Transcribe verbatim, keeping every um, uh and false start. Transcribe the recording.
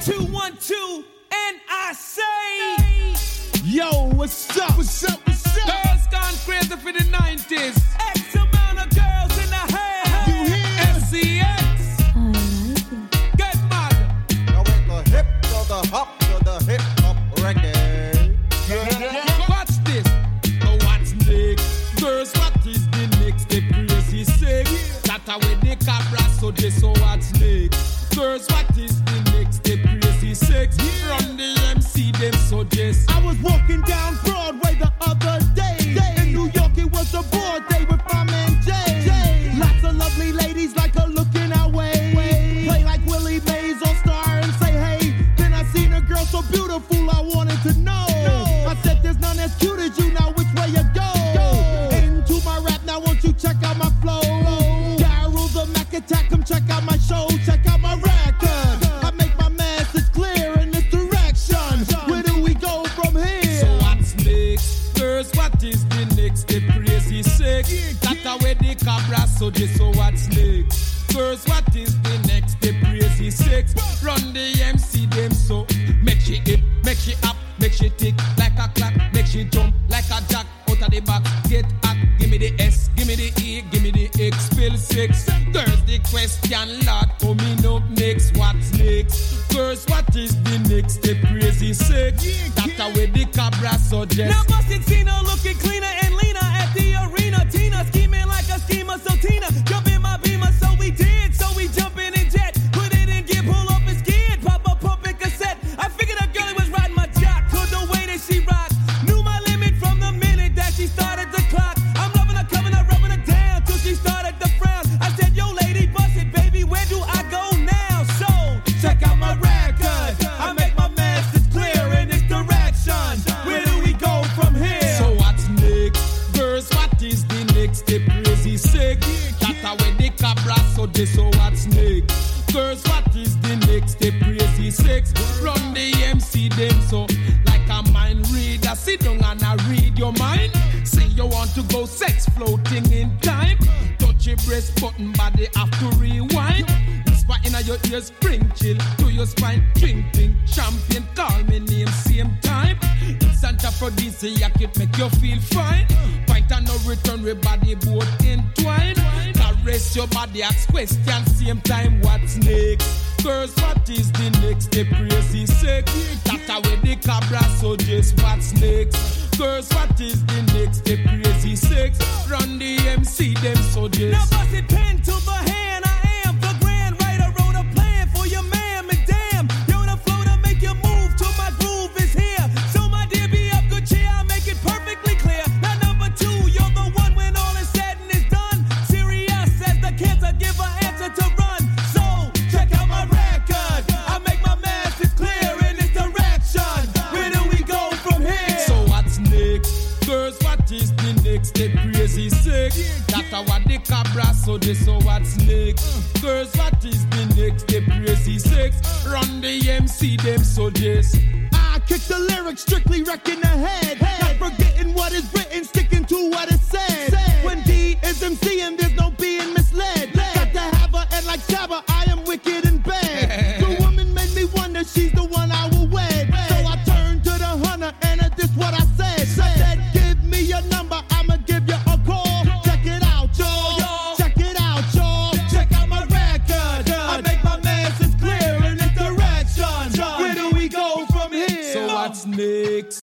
two one two, and I say, yo, what's up? What's up? What's up? Girls gone crazy for the nineties. X amount of girls in the house. You hear? S C X. Get mad. Now with the hip to the hop to the hip hop reggae. Watch this. Oh, what's next? Girls, what is the next? The crazy sick. That away the cabra, so this so what's next? Girls, what is the next? The crazy sex. Run the M C, them so just. I was walking down Broadway the other day. In New York, it was a broad day with my man Jay. Lots of lovely ladies like her looking our way. Play like Willie Mays on Star and say hey. Then I seen a girl so beautiful, I wanted to know. I said there's none as cute as you, now which way you go? Into my rap, now won't you check out my flow? Daryl the Mac Attack, come check out my show, check out my record. I make my message clear in this direction. Where do we go from here? So what's next? Girls, what is the next? The crazy sex. That away the cabra, so this so what's next? Girls, what is the next? The crazy sex. Run the M C them so. Make she hip, make she up, make she tick like a clock, make she jump like a jack out of the box. Get hot, give me the S, give me the E, give me the X, fill six. Girls, the question, Lord, coming up next. What's next? Girls, what is the next? The crazy sex. That away the cabra suggest. Now busted Tina looking cleaner and leaner at the arena. Tina scheming like a schemer, so Tina jump in my beamer, so we did. So we jump in and jet, put it in gear, pull up his skid, pop up, pump and cassette. I figured a girl was riding my jock, cause the way that she rocked. Knew my limit from the minute that she started the clock. I'm loving her, coming her, rubbing her down till she started to frown. I said, yo lady, bust it, baby, where do I go now? So, check out my record. I make my message clear in this direction. Where do we go from here? So what's next? Girls, what is the next? The crazy sick. That away the cabra, so this so what's next? Girls, what is the next? The crazy sex. Run the M C them so like a mind reader. Sit down and I read your mind. Say you want to go sex floating in time. Touch your breast button, body have to rewind. Whisper in your ears, spring chill to your spine. Drink, drink, champion, call me name same time. Instant aphrodisiac, it make you feel fine. Point and no return, with body both entwined. Caress your body, ask questions same time. What's next? Girls, what is the next? The crazy sex. That away the cabra, so just what's next? Girls, what is the next? The crazy sex. Run the M C them, so just. Now bust it pen to the hand. I am the grand writer, wrote a plan for your man, and damn, you're the flow to make you move till my groove is here. So my dear, be up good cheer, I make it perfectly clear. Now number two, you're the one when all is said and is done. Serious as the cancer, give her answer to run. So check out my record. I make my message clear in this direction. Where do we go from here? So what's next? Girls, what is the next? The crazy sick. That's what the cabra, so this so what's next? Girls, what is the next? The crazy sex. Run the M C them, so this. I kick the lyrics, strictly wrecking the head. Not forgetting what is written, sticking to what is said. When D is MCing, there's no being misled. Got to have her and like Shabba, I am wicked in bed. The woman made me wonder, she's the one I will wed. So I turned to the hunter and uh, this what I said. I said, give me your number, I'ma give you a call. Check it out, y'all. Check it out, y'all. Check out my record. I make my message clear in this direction. Where do we go from here? So what's next?